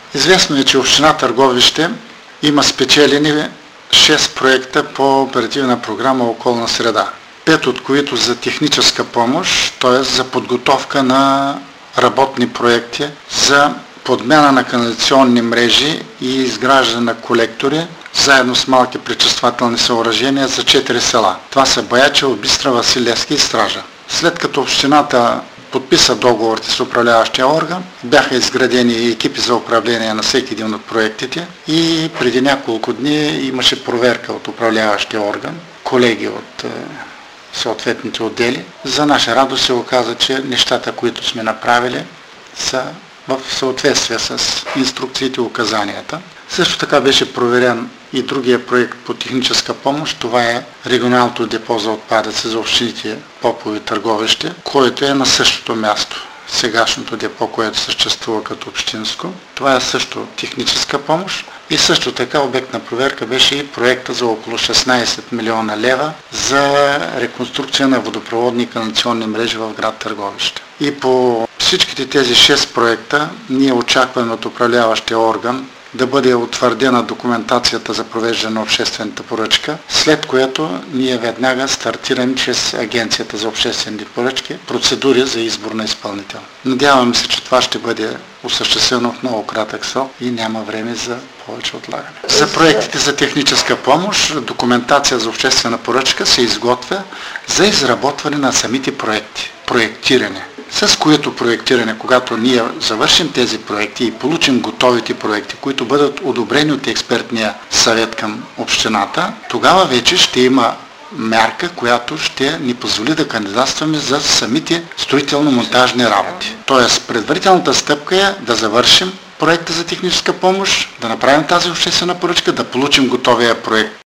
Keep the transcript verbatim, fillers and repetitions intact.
Известно е, че община Търговище има спечелени шест проекта по оперативна програма Околна среда. Пет от които за техническа помощ, т.е. за подготовка на работни проекти за подмяна на канализационни мрежи и изграждане на колектори, заедно с малки пречиствателни съоръжения за четири села. Това са Баячево, Бистра, Василевски и Стража. След като общината подписа договорите с управляващия орган, бяха изградени екипи за управление на всеки един от проектите и преди няколко дни имаше проверка от управляващия орган, колеги от съответните отдели. За наша радост се оказа, че нещата, които сме направили, са в съответствие с инструкциите и указанията. Също така беше проверен и другия проект по техническа помощ. Това е регионалното депо за отпадъци за общините Попово и Търговище, което е на същото място. Сегашното депо, което съществува като общинско. Това е също техническа помощ. И също така обект на проверка беше и проекта за около шестнадесет милиона лева за реконструкция на водопроводни и канализационни мрежи в град Търговище. И по всичките тези шест проекта ние очакваме от управляващия орган да бъде утвърдена документацията за провеждане на обществената поръчка, след което ние веднага стартираме чрез Агенцията за обществените поръчки процедури за избор на изпълнител. Надяваме се, че това ще бъде осъществено в много кратък срок и няма време за повече отлагане. За проектите за техническа помощ документация за обществена поръчка се изготвя за изработване на самите проекти, проектиране. С което проектиране, когато ние завършим тези проекти и получим готовите проекти, които бъдат одобрени от експертния съвет към общината, тогава вече ще има мярка, която ще ни позволи да кандидатстваме за самите строително-монтажни работи. Тоест, предварителната стъпка е да завършим проекта за техническа помощ, да направим тази обществена поръчка, да получим готовия проект